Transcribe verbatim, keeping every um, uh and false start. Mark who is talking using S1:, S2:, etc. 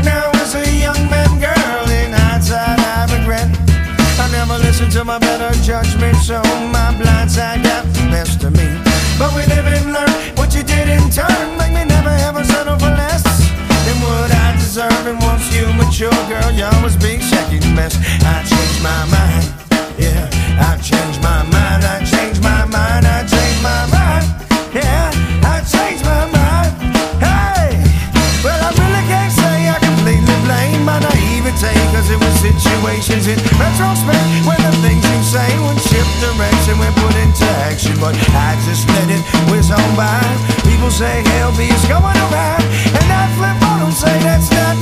S1: Now as a young man, girl, in hindsight I regret I never listened to my better judgment, so my blind side got the best of me. But we live and learn. What you did in turn make me never ever settle for less than what I deserve. And once you mature, girl, you always be second best. I changed my mind, yeah. I changed my mind. I changed my mind. I changed my mind, yeah. I changed my mind. Hey, well I really can't say I completely blame my naivete, 'cause it was situations in retrospect when the things you say would shift direction when put into action. But I just let it whiz on by. People say hell be is going around, and I flip on them, say that's not